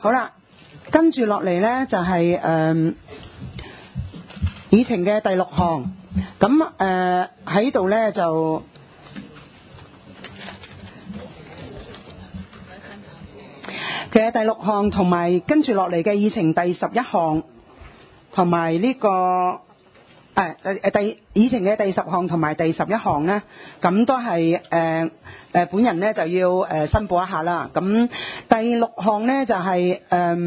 好啦，跟住落嚟呢，就係議程嘅第6項。咁喺度呢，就其實第6項同埋跟住落嚟嘅議程第11項同埋呢個議程嘅第10項同埋第11項呢，咁都係本人呢就要申報一下啦。咁第6項呢，就係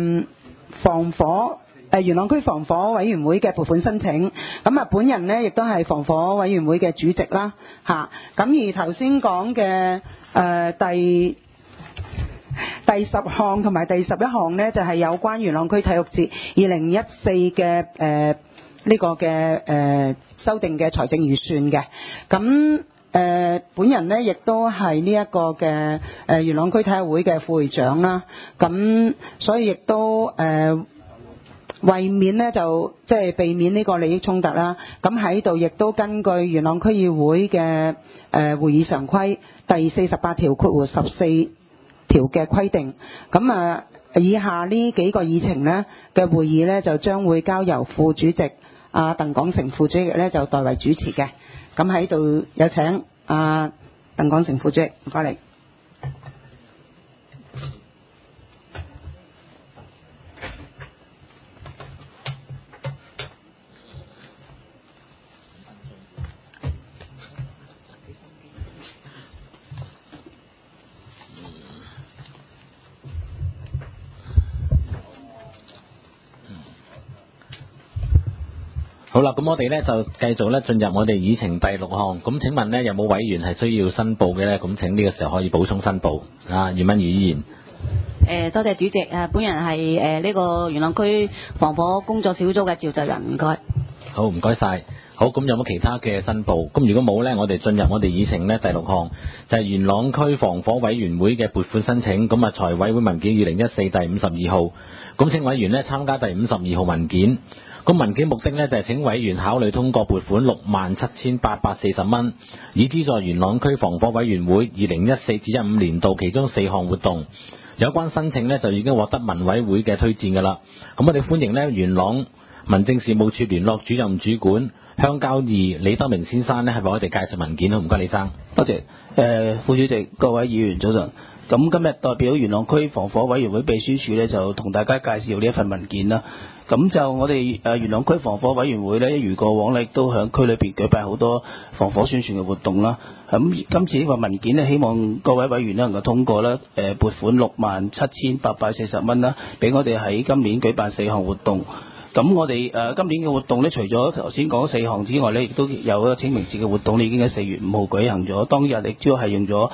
元朗區防火委員會嘅撥款申請。咁本人呢亦都係防火委員會嘅主席啦。咁而頭先講嘅第10項同埋第11項呢，就係有關元朗區體育節2014嘅呢個嘅修訂嘅財政預算嘅。咁本人呢亦都係呢一個嘅元朗區體育會嘅副會長啦。咁所以亦都為免呢就即係避免呢個利益衝突啦。咁喺度亦都根據元朗區議會嘅會議常規第48條括弧14條嘅規定，咁以下呢幾個議程呢嘅會議呢，就將會交由副主席鄧廣成副主席呢就代為主持嘅。咁喺度有請鄧廣成副主席，唔該你。 好啦，咁我哋呢就繼續呢進入我哋議程第6項。咁請問呢有冇委員係需要申報嘅呢？咁請呢個時候可以補充申報。袁敏儀議員。 多謝主席。本人係呢個元朗區防火工作小組嘅召集人，唔該。 好，唔該晒。好，咁有冇其他嘅申報？咁如果冇呢，我哋進入我哋議程呢第6項，就係元朗區防火委員會嘅撥款申請。咁財委會文件2014第52號。咁請委員呢參加第52號文件。咁文件目的呢，就係請委員考慮通過撥款67840蚊，以資助元朗區防火委員會2014至15年度其中4項活動。有關申請呢，就已經獲得民委會嘅推薦㗎啦。咁我哋歡迎呢元朗民政事務處聯絡主任主管鄉郊2李德明先生呢，係為我哋介紹文件。好，唔該李生。 多謝。副主席、各位議員早晨。咁今日代表元朗區防火委員會秘書處呢，就同大家介紹呢一份文件啦。咁就我哋元朗區防火委員會呢，一如過往呢，亦都喺區裏邊舉辦好多防火宣傳嘅活動啦。咁今次呢個文件呢，希望各位委員呢能夠通過啦，撥款67840蚊啦，俾我哋喺今年舉辦4項活動。咁我哋今年嘅活動呢，除咗頭先講4項之外呢，亦都有一個清明節嘅活動，已經喺4月5號舉行咗。當日亦主要係用咗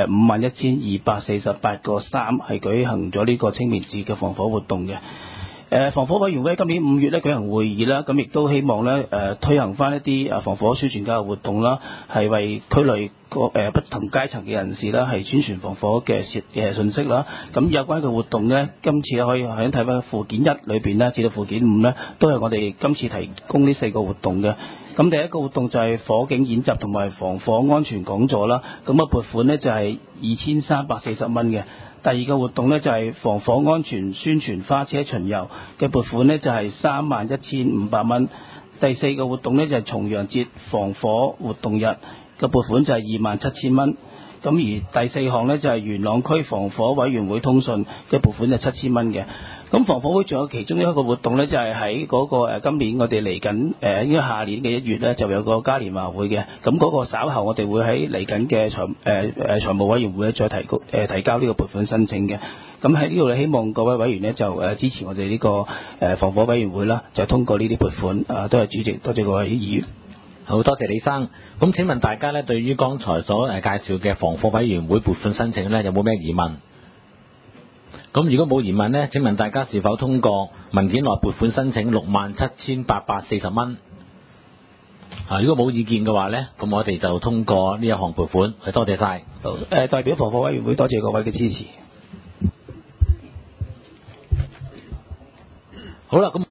51248個衫係舉行咗呢個清明節嘅防火活動嘅。防火委員會今年5月咧舉行會議啦，咁亦都希望咧推行翻一啲防火宣傳教育活動啦，係為區內不同階層嘅人士啦係宣傳防火嘅信息啦。咁有關嘅活動咧，今次可以喺睇翻附件1裏邊咧，至到附件5咧，都係我哋今次提供呢4個活動嘅。咁第一個活動就係火警演習同埋防火安全講座啦，咁撥款呢就係2340蚊嘅。第二個活動呢，就係防火安全宣傳花車巡遊嘅撥款呢，就係31500蚊。第四個活動呢，就係重陽節防火活動日嘅撥款就係27000蚊。咁而第4項呢，就係元朗區防火委員會通訊嘅撥款就7000蚊嘅。咁防火會仲有其中一個活動呢，就係喺嗰個今年我哋嚟緊應該下年嘅1月呢，就有個嘉年華會嘅。咁嗰個稍後我哋會喺嚟緊嘅財務委員會再提交呢個撥款申請嘅。咁喺呢度呢，希望各位委員呢，就支持我哋呢個防火委員會啦，就通過呢啲撥款。多謝主席，多謝各位議員。 好，多謝李生。咁請問大家呢，對於剛才所介紹嘅防火委員會撥款申請呢，有冇咩疑問？咁如果冇疑問呢，請問大家是否通過文件內撥款申請67840蚊？如果冇意見嘅話呢，咁我哋就通過呢一項撥款。多謝晒。 好，代表防火委員會多謝各位嘅支持。 好啦，咁。